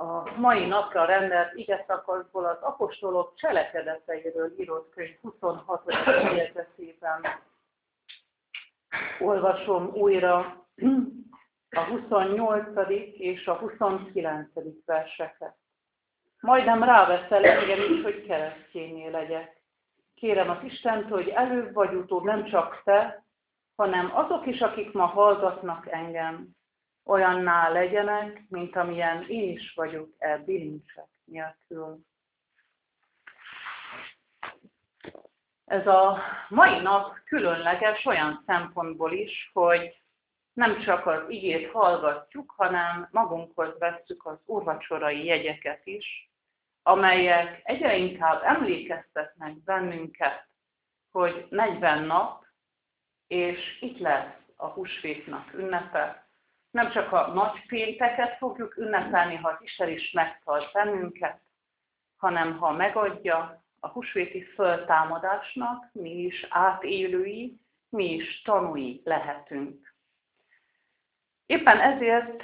A mai napra rendelt igeszakaszból az apostolok cselekedeteiről írott könyv 26. fejezetében olvasom újra a 28. és a 29. verseket. Majdnem ráveszel engem is, hogy keresztjénné legyek. Kérem az Istent, hogy előbb vagy utóbb nem csak te, hanem azok is, akik ma hallgatnak engem, olyanná legyenek, mint amilyen én is vagyok bilincsek nélkül. Ez a mai nap különleges olyan szempontból is, hogy nem csak az igét hallgatjuk, hanem magunkhoz vesszük az úrvacsorai jegyeket is, amelyek egyre inkább emlékeztetnek bennünket, hogy 40 nap, és itt lesz a húsvétnak ünnepe. Nem csak a nagy pénteket fogjuk ünnepelni, ha az Isten is megtart bennünket, hanem ha megadja a húsvéti föltámadásnak, mi is átélői, mi is tanúi lehetünk. Éppen ezért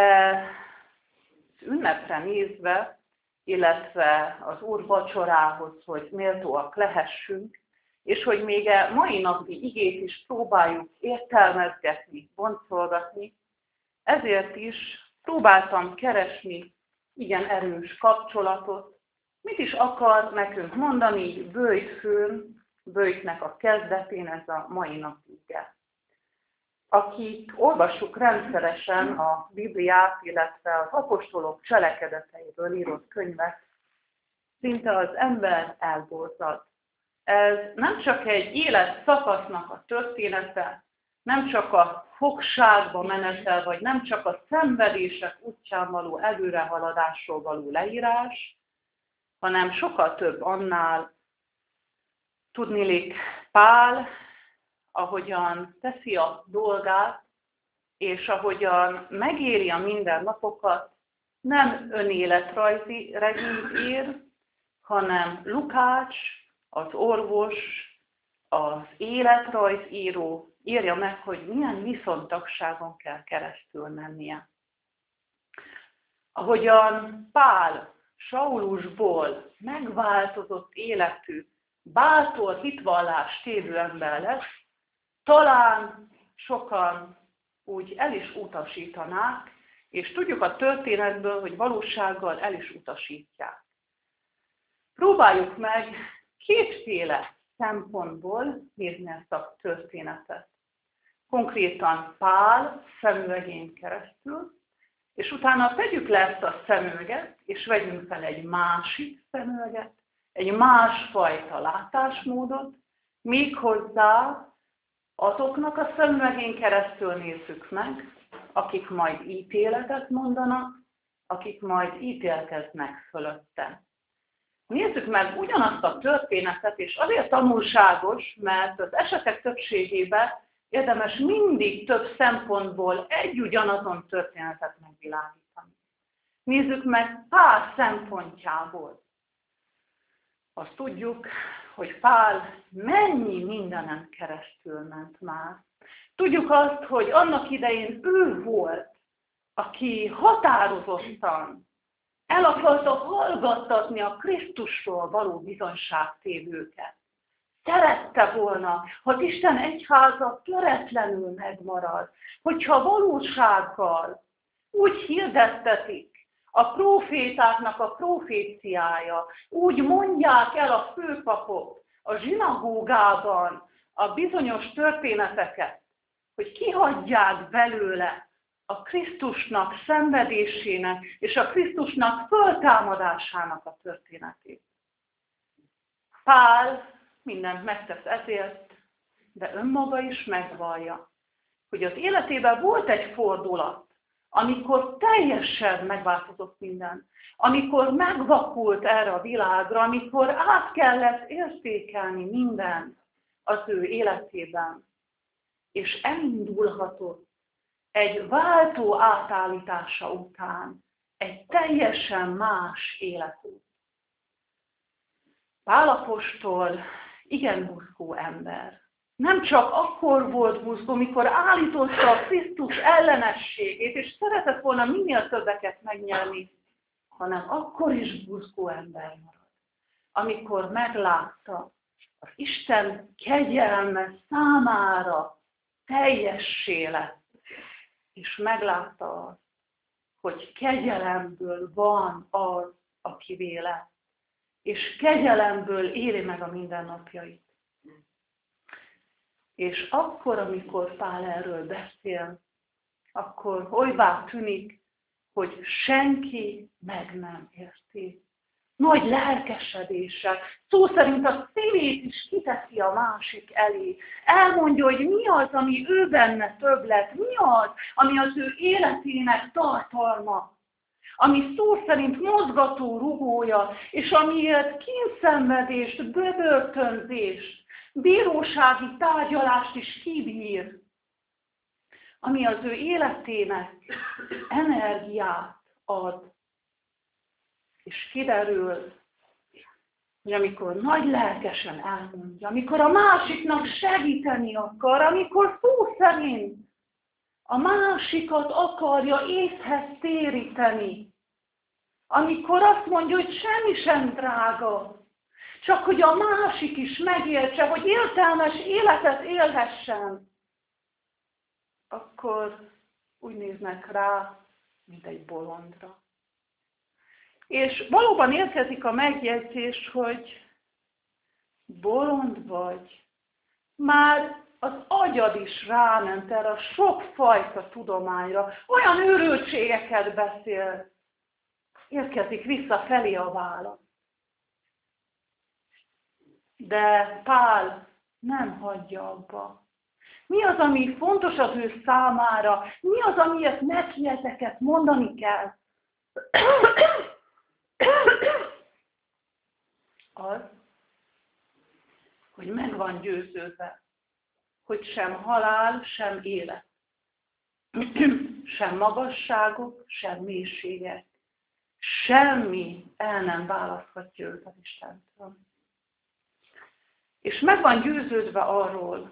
az ünnepre nézve, illetve az Úr vacsorához, hogy méltóak lehessünk, és hogy még a mai napi igét is próbáljuk értelmezgetni, boncolgatni, ezért is próbáltam keresni igen erős kapcsolatot, mit is akar nekünk mondani Böjtfőn, Böjtnek a kezdetén ez a mai napi ige. Akik olvassuk rendszeresen a Bibliát, illetve az apostolok cselekedeteiről írott könyvet, szinte az ember elborzad. Ez nem csak egy életszakasznak a története, nem csak a fogságba menetel, vagy nem csak a szenvedések útján való előrehaladásról való leírás, hanem sokkal több annál. Tudniillik Pál, ahogyan teszi a dolgát, és ahogyan megéli a mindennapokat, nem önéletrajzi regényt ír, hanem Lukács, az orvos, az életrajzíró írja meg, hogy milyen viszontagságon kell keresztül mennie. Ahogyan Pál Saulusból megváltozott életű, bátor hitvallást tévő ember lesz, talán sokan úgy el is utasítanák, és tudjuk a történetből, hogy valósággal el is utasítják. Próbáljuk meg kétféle szempontból nézni ezt a történetet. Konkrétan Pál szemüvegén keresztül, és utána tegyük le ezt a szemüveget, és vegyünk fel egy másik szemüveget, egy másfajta látásmódot, méghozzá azoknak a szemüvegén keresztül nézzük meg, akik majd ítéletet mondanak, akik majd ítélkeznek fölötte. Nézzük meg ugyanazt a történetet, és azért tanulságos, mert az esetek többségében érdemes mindig több szempontból egy ugyanazon történetet megvilágítani. Nézzük meg Pál szempontjából. Azt tudjuk, hogy Pál mennyi mindenen keresztül ment már. Tudjuk azt, hogy annak idején ő volt, aki határozottan el akarta hallgattatni a Krisztusról való bizonyságtévőket. Szerette volna, hogy Isten egyháza töretlenül megmarad, hogyha valósággal úgy hirdettetik a prófétáknak a proféciája, úgy mondják el a főpapok a zsinagógában a bizonyos történeteket, hogy kihagyják belőle a Krisztusnak szenvedésének és a Krisztusnak föltámadásának a történetét. Pál mindent megtesz ezért, de önmaga is megvallja, hogy az életében volt egy fordulat, amikor teljesen megváltozott minden, amikor megvakult erre a világra, amikor át kellett értékelni mindent az ő életében, és elindulhatott egy váltó átállítása után egy teljesen más életút. Pál apostol igen buzgó ember. Nem csak akkor volt buzgó, mikor állította a Krisztus ellenességét, és szeretett volna minél többeket megnyerni, hanem akkor is buzgó ember marad, amikor meglátta az Isten kegyelme számára teljessé lett, és meglátta azt, hogy kegyelemből van az, aki véle, és kegyelemből éli meg a mindennapjait. És akkor, amikor Pál erről beszél, akkor olybá tűnik, hogy senki meg nem érti. Nagy lelkesedéssel, szó szerint a szívét is kiteszi a másik elé. Elmondja, hogy mi az, ami ő benne többlet, mi az, ami az ő életének tartalma, ami szó szerint mozgató rugója, és amiért kínszenvedést, bebörtönzést, bírósági tárgyalást is kibír, ami az ő életének energiát ad. És kiderül, hogy amikor nagy lelkesen elmondja, amikor a másiknak segíteni akar, amikor szó szerint a másikat akarja észhez téríteni, amikor azt mondja, hogy semmi sem drága, csak hogy a másik is megértse, hogy értelmes életet élhessen, akkor úgy néznek rá, mint egy bolondra. És valóban érkezik a megjegyzés, hogy bolond vagy. Már az agyad is ráment erre a sokfajta tudományra, olyan őrültségeket beszél. Érkezik visszafelé a válasz. De Pál nem hagyja abba. Mi az, ami fontos az ő számára? Mi az, amiért neki ezeket mondani kell? Az, hogy meg van győződve, hogy sem halál, sem élet, sem magasságok, sem mélységek, semmi el nem választhatja őt az Istentől. És meg van győződve arról,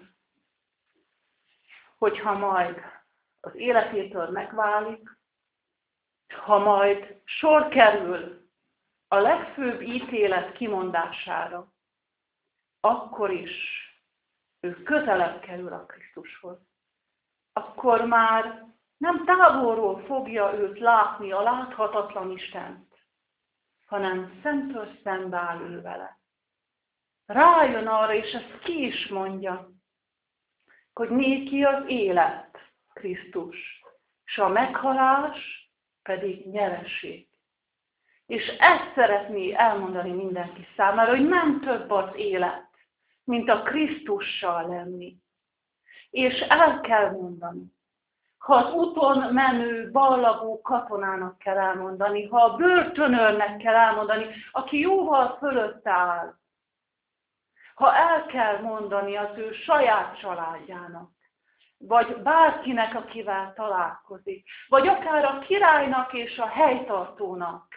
hogyha majd az életétől megválik, ha majd sor kerül a legfőbb ítélet kimondására, akkor is ő közelebb kerül a Krisztushoz. Akkor már nem távolról fogja őt látni, a láthatatlan Istent, hanem szemtől szembe áll ő vele. Rájön arra, és ezt ki is mondja, hogy néki az élet Krisztus, és a meghalás pedig nyereség. És ezt szeretné elmondani mindenki számára, hogy nem több az élet, mint a Krisztussal lenni. És el kell mondani. Ha az úton menő, ballagó katonának kell elmondani, ha a börtönőrnek kell elmondani, aki jóval fölött áll, ha el kell mondani az ő saját családjának, vagy bárkinek, akivel találkozik, vagy akár a királynak és a helytartónak,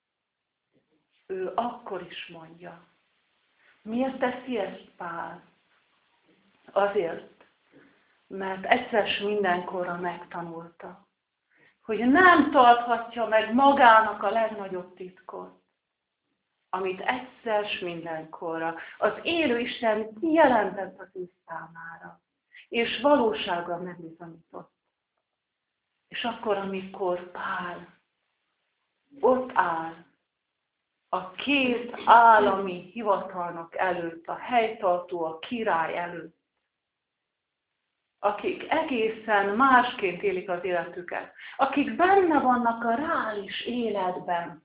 ő akkor is mondja. Miért teszi ezt Pál? Azért, mert egyszer s mindenkorra megtanulta, hogy nem tarthatja meg magának a legnagyobb titkot, amit egyszer s mindenkorra az élő Isten kijelentett az ő számára, és valósággal megbizonyított. És akkor, amikor Pál ott áll a két állami hivatalnok előtt, a helytartó, a király előtt, akik egészen másként élik az életüket, akik benne vannak a reális életben,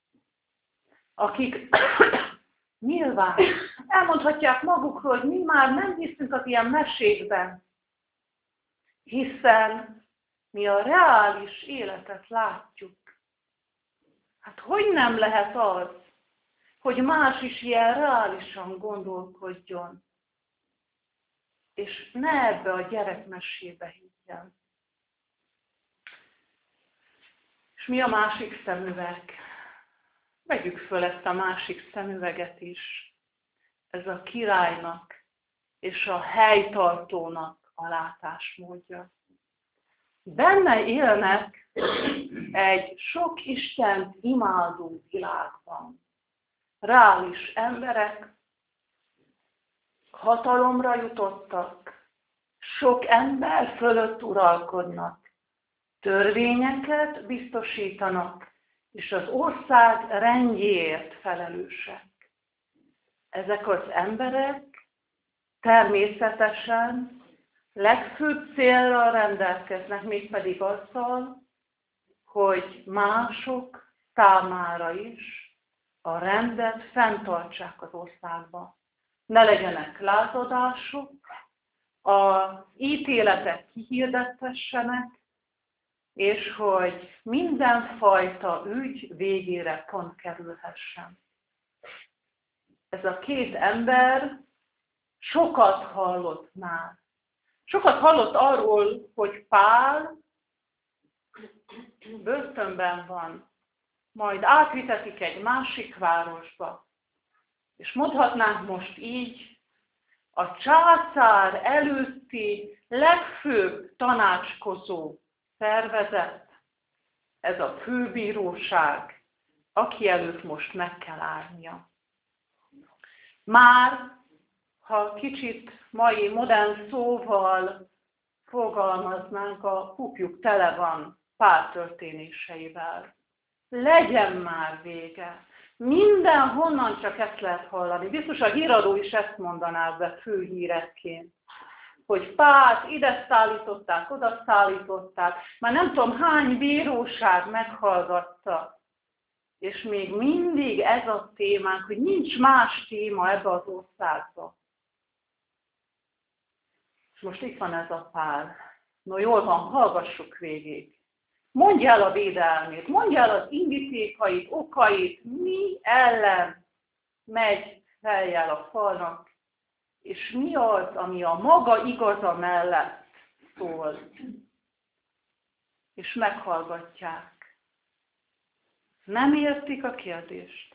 akik nyilván elmondhatják magukról, hogy mi már nem hiszünk az ilyen mesékben, hiszen mi a reális életet látjuk. Hát hogy nem lehet az, hogy más is ilyen reálisan gondolkodjon, és ne ebbe a gyerekmesébe higgyen. És mi a másik szemüveg? Vegyük föl ezt a másik szemüveget is. Ez a királynak és a helytartónak a látásmódja. Benne élnek egy sok Istent imádó világban reális emberek hatalomra jutottak, sok ember fölött uralkodnak, törvényeket biztosítanak, és az ország rendjéért felelősek. Ezek az emberek természetesen legfőbb céllal rendelkeznek, mégpedig azzal, hogy mások számára is a rendet fenntartsák az országban. Ne legyenek lázadások, az ítéletek kihirdettessenek, és hogy mindenfajta ügy végére pont kerülhessen. Ez a két ember sokat hallott már. Sokat hallott arról, hogy Pál börtönben van, majd átvitetik egy másik városba. És mondhatnánk most így, a császár előtti legfőbb tanácskozó szervezet, ez a főbíróság, aki előtt most meg kell állnia. Már, ha kicsit mai modern szóval fogalmaznánk, a pupjuk tele van Pál történéseivel. Legyen már vége. Mindenhonnan csak ezt lehet hallani. Biztos a híradó is ezt mondaná be főhírekként, hogy Pált ide szállították, oda szállították, már nem tudom hány bíróság meghallgatta. És még mindig ez a témánk, hogy nincs más téma ebbe az országba. És most itt van ez a Pál. No jól van, hallgassuk végig. Mondj el a védelmét, mondj el az indítékait, okait, mi ellen megy feljel a falnak, és mi az, ami a maga igaza mellett szól. És meghallgatják. Nem értik a kérdést.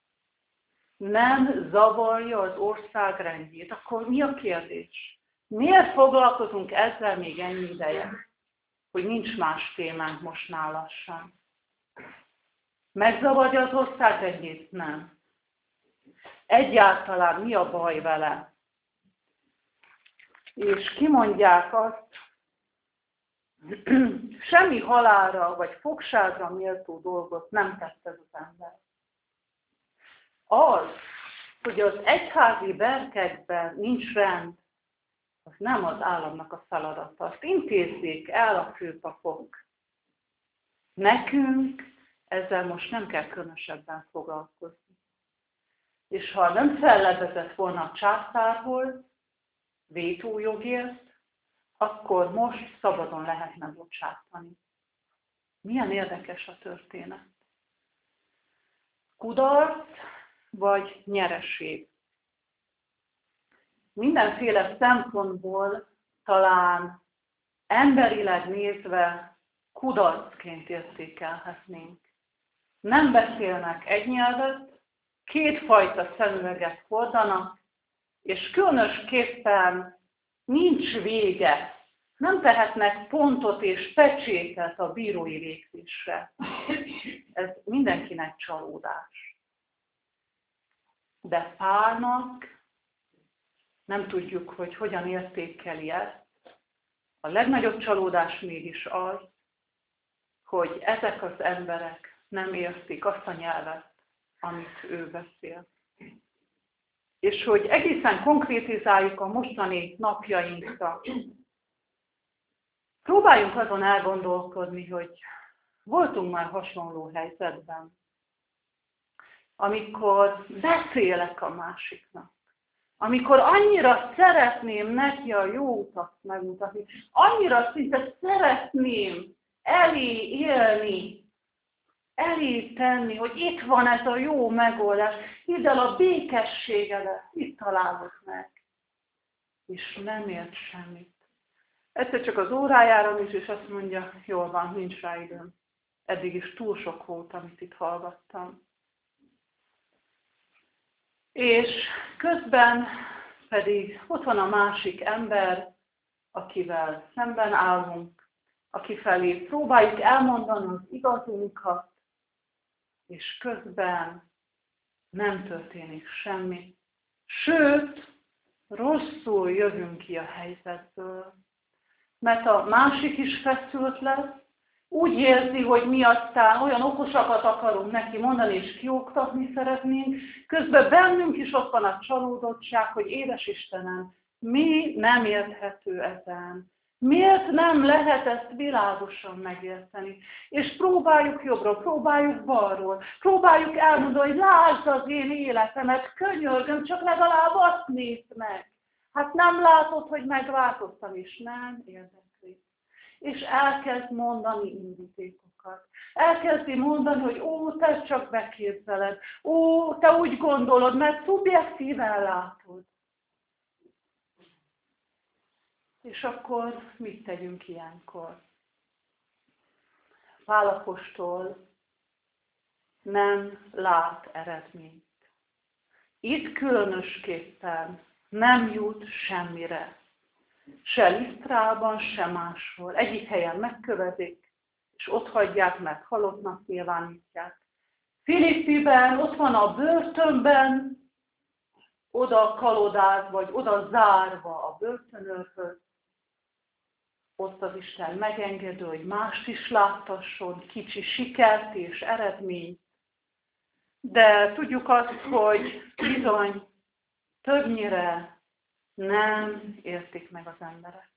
Nem zavarja az ország rendjét. Akkor mi a kérdés? Miért foglalkozunk ezzel még ennyi ideje? Hogy nincs más témánk most lassan. Megzavarja az ország rendjét? Nem. Egyáltalán mi a baj vele? És kimondják azt, semmi halálra vagy fogságra méltó dolgot nem tett ez az ember. Az, hogy az egyházi berkekben nincs rend, az nem az államnak a feladata. Azt intézzék el a főpapok. Nekünk ezzel most nem kell különösebben foglalkozni. És ha nem fellebezett volna a császárhoz vétójogért, akkor most szabadon lehetne bocsátani. Milyen érdekes a történet. Kudarc vagy nyereség. Mindenféle szempontból talán emberileg nézve kudarcként értékelhetnénk. Nem beszélnek egy nyelvet, kétfajta szemüveget hordanak, és különösképpen nincs vége. Nem tehetnek pontot és pecsétet a bírói végzésre. Ez mindenkinek csalódás. De Pálnak nem tudjuk, hogy hogyan értékeli ezt. A legnagyobb csalódás mégis az, hogy ezek az emberek nem értik azt a nyelvet, amit ő beszél. És hogy egészen konkrétizáljuk a mostani napjainkra. Próbáljunk azon elgondolkodni, hogy voltunk már hasonló helyzetben, amikor beszélek a másiknak, amikor annyira szeretném neki a jó utat megmutatni, annyira szinte szeretném elé élni, elé tenni, hogy itt van ez a jó megoldás, hidd el a békességedet, itt találod meg. És nem ért semmit. Egyszer csak az órájára is, és azt mondja, jól van, nincs rá időm. Eddig is túl sok volt, amit itt hallgattam. És közben pedig ott van a másik ember, akivel szemben állunk, akifelé próbáljuk elmondani az igazunkat, és közben nem történik semmi. Sőt, rosszul jövünk ki a helyzetből, mert a másik is feszült lesz, úgy érzi, hogy mi aztán olyan okosakat akarunk neki mondani, és kioktatni szeretnénk, közben bennünk is ott van a csalódottság, hogy édes Istenem, mi nem érthető ezen? Miért nem lehet ezt világosan megérteni? És próbáljuk jobbra, próbáljuk balról, próbáljuk elmondani, hogy lásd az én életemet, könyörgöm, csak legalább azt nézd meg. Hát nem látod, hogy megváltoztam, és nem érdekli. És elkezd mondani indítékokat. Elkezdi mondani, hogy ó, te csak beképzeled, ó, te úgy gondolod, mert szubjektíven látod. És akkor mit tegyünk ilyenkor? Pál apostol nem lát eredményt. Itt különösképpen nem jut semmire. Se Lisztrában, se máshol. Egyik helyen megkövezik, és ott hagyják, mert halottnak nyilvánítják. Filippiben, ott van a börtönben, oda kalodáz, vagy oda zárva a börtönőrhöz. Ott az Isten megengedő, hogy mást is láttasson, kicsi sikert és eredményt. De tudjuk azt, hogy bizony többnyire nem értik meg az emberek.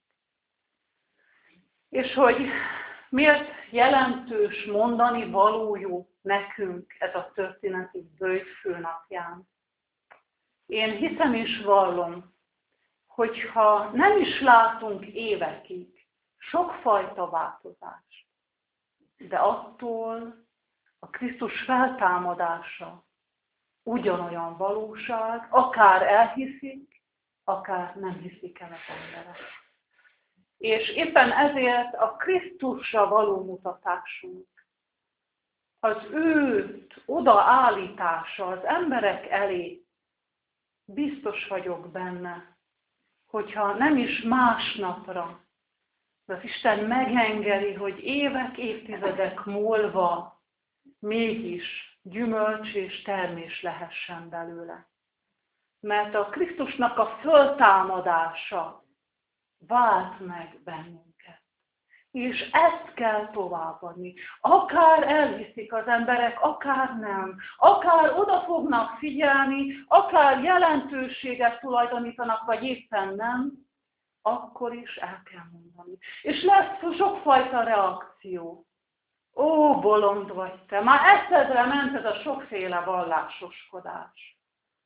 És hogy miért jelentős mondani valójú nekünk ez a történeti böjtfő napján. Én hiszem és vallom, hogyha nem is látunk évekig sokfajta változást, de attól a Krisztus feltámadása ugyanolyan valóság, akár elhiszik, akár nem hiszik el az emberek. És éppen ezért a Krisztusra való mutatásunk, az őt odaállítása az emberek elé, biztos vagyok benne, hogyha nem is másnapra, de az Isten megengedi, hogy évek, évtizedek múlva mégis gyümölcs és termés lehessen belőle. Mert a Krisztusnak a föltámadása vált meg bennünket. És ezt kell továbbadni. Akár elhiszik az emberek, akár nem. Akár oda fognak figyelni, akár jelentőséget tulajdonítanak, vagy éppen nem, akkor is el kell mondani. És lesz sokfajta reakció. Ó, bolond vagy te! Már eszedre ment ez a sokféle vallásoskodás.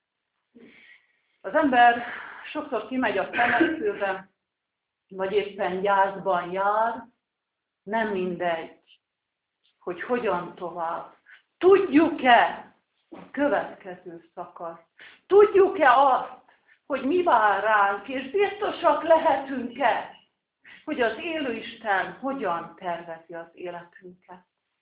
Az ember sokszor kimegy a temetőbe, vagy éppen gyászban jár, nem mindegy, hogy hogyan tovább. Tudjuk-e a következő szakasz? Tudjuk-e azt, hogy mi vár ránk, és biztosak lehetünk-e, hogy az élő Isten hogyan tervezi az életünket?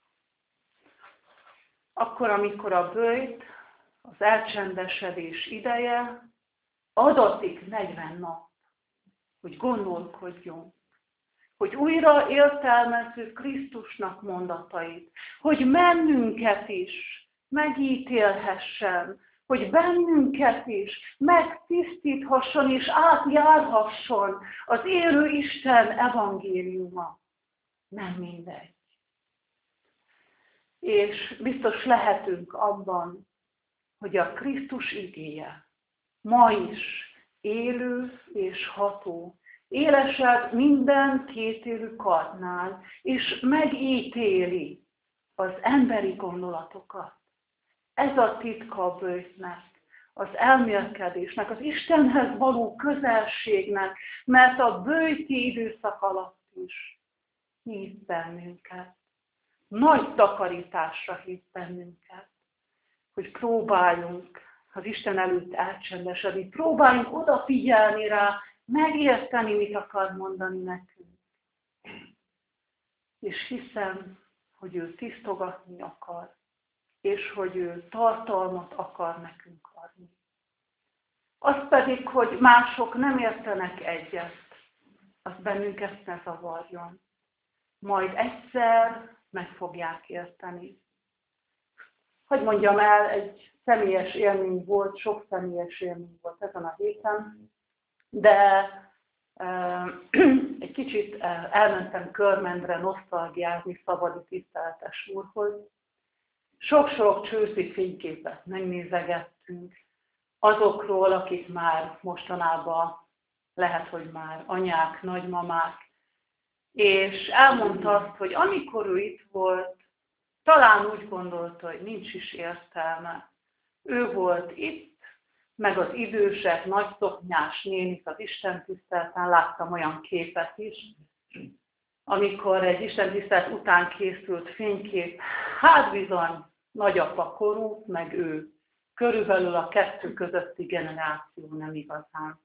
Akkor, amikor a böjt, az elcsendesedés ideje, adatik 40 nap, hogy gondolkodjunk, hogy újra értelmezzük Krisztusnak mondatait, hogy bennünket is megítélhessen, hogy bennünket is megtisztíthasson és átjárhasson az élő Isten evangéliuma. Nem mindegy. És biztos lehetünk abban, hogy a Krisztus igéje ma is élő és ható, élesebb minden kétélű kardnál, és megítéli az emberi gondolatokat. Ez a titka a böjtnek, az elmélkedésnek, az Istenhez való közelségnek, mert a böjti időszak alatt is hív bennünket. Nagy takarításra hív bennünket, hogy próbáljunk az Isten előtt elcsendesedni, próbáljunk odafigyelni rá, megérteni, mit akar mondani nekünk. És hiszem, hogy ő tisztogatni akar, és hogy ő tartalmat akar nekünk adni. Az pedig, hogy mások nem értenek egyet, az bennünket ne zavarjon. majd egyszer meg fogják érteni. Hogy mondjam el, egy személyes élmény volt, sok személyes élmény volt ezen a héten, de egy kicsit elmentem Körmendre nosztalgiázni Szabadi Tiszteletes úrhoz. Sok-sok csőszi fényképet megnézegettünk azokról, akik már mostanában lehet, hogy már anyák, nagymamák, és elmondta azt, hogy amikor ő itt volt, talán úgy gondolta, hogy nincs is értelme. Ő volt itt, meg az idősek, nagyszoknyás nénik az istentiszteleten, láttam olyan képet is, amikor egy istentisztelet után készült fénykép, hát bizony nagyapa korú, meg ő. Körülbelül a kettő közötti generáció nem igazán.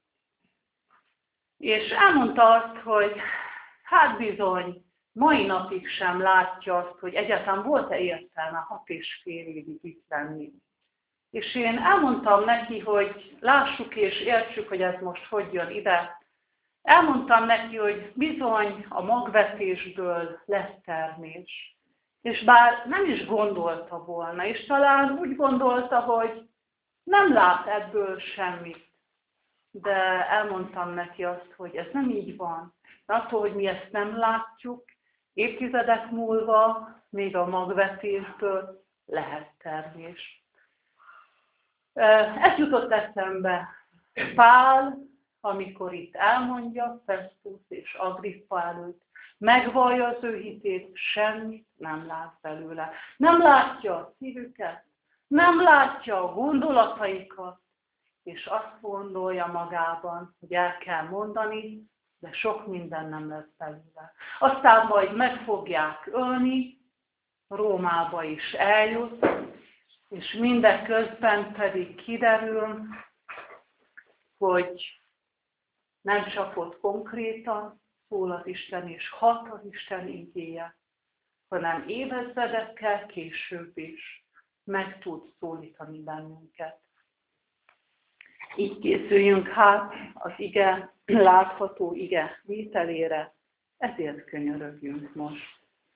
És elmondta azt, hogy hát bizony, mai napig sem látja azt, hogy egyáltalán volt-e értelme 6,5 évig itt lenni. És én elmondtam neki, hogy lássuk és értsük, hogy ez most hogy jön ide. Elmondtam neki, hogy bizony a magvetésből lesz termés. És bár nem is gondolta volna, és talán úgy gondolta, hogy nem lát ebből semmit. De elmondtam neki azt, hogy ez nem így van. De attól, hogy mi ezt nem látjuk, évtizedek múlva még a magvetésből lehet termés. Ez jutott eszembe Pál, amikor itt elmondja Festus és Agrippa előtt, megvallja az ő hitét, semmit nem lát belőle. Nem látja a szívüket, nem látja a gondolataikat, és azt gondolja magában, hogy el kell mondani, de sok minden nem lesz belőle. Aztán majd meg fogják ölni, Rómába is eljut, és mindeközben pedig kiderül, hogy nem csak ott konkrétan szól az Isten és hat az Isten igéje, hanem évezredekkel később is meg tud szólítani bennünket. Így készüljünk hát az ige, látható ige vételére, ezért könyörögjünk most.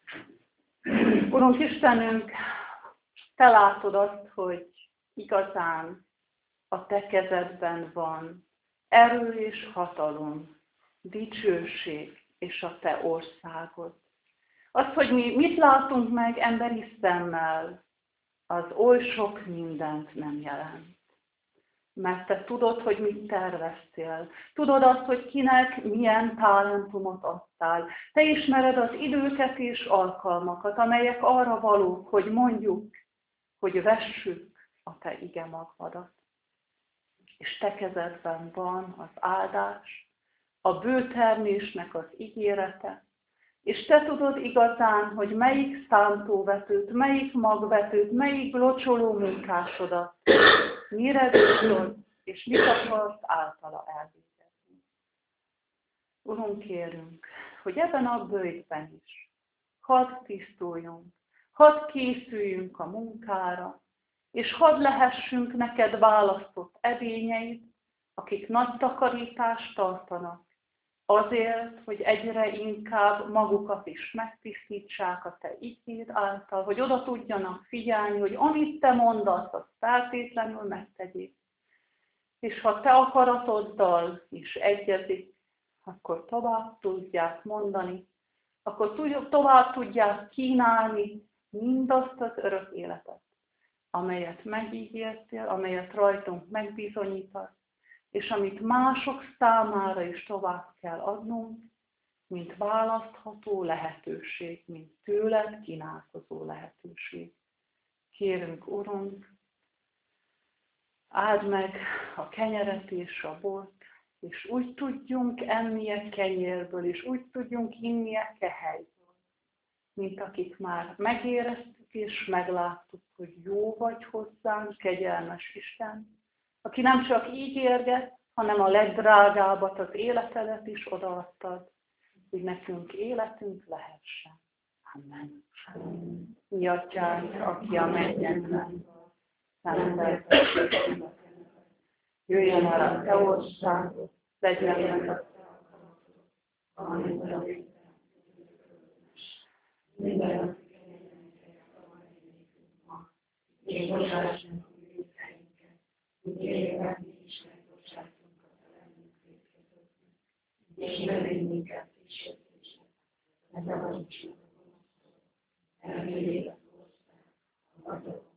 Urunk Istenünk, Te látod azt, hogy igazán a Te kezedben van erő és hatalom, dicsőség és a Te országod. Az, hogy mi mit látunk meg emberi szemmel, az oly sok mindent nem jelent. Mert Te tudod, hogy mit terveztél. Tudod azt, hogy kinek milyen talentumot adtál. Te ismered az időket és alkalmakat, amelyek arra valók, hogy mondjuk, hogy vessük a Te ige magvadat. És Te kezedben van az áldás, a bőtermésnek az ígérete, és Te tudod igazán, hogy melyik szántóvetőt, melyik magvetőt, melyik locsoló munkásodat, mire bízod, és mit akarsz általa elvégezni. Urunk, kérünk, hogy ebben a bőjtben is hadd tisztuljunk, hadd készüljünk a munkára, és hadd lehessünk neked választott edényeid, akik nagy takarítást tartanak, azért, hogy egyre inkább magukat is megtisztítsák a Te igéd által, hogy oda tudjanak figyelni, hogy amit Te mondasz, azt feltétlenül megtegyék. És ha Te akaratoddal is egyezik, akkor tovább tudják mondani, akkor tovább tudják kínálni mindazt az örök életet, amelyet megígértél, amelyet rajtunk megbizonyítasz, és amit mások számára is tovább kell adnunk, mint választható lehetőség, mint tőled kínálkozó lehetőség. Kérünk, Urunk, áld meg a kenyeret és a bort, és úgy tudjunk enni a kenyérből, és úgy tudjunk inni a kehelyből, mint akik már megéreztük és megláttuk, hogy jó vagy hozzánk, kegyelmes Isten, aki nem csak ígérget, hanem a legdrágábbat, az életedet is odaadtad, hogy nekünk életünk lehessen. Amen. Mi Atyánk, aki a mennyekben, szenteltessék, jöjjön el a Te országod, legyen meg a Te, amit minden, aki kegyelmedre tagadj nékünk ma, és bocsáss meg a bűneinket, úgy élve mi is megbocsátunk az ellenünk vétkezőknek, és ne vigy minket kísértésre, de szabadíts meg a gonosztól, elvédj az ország, a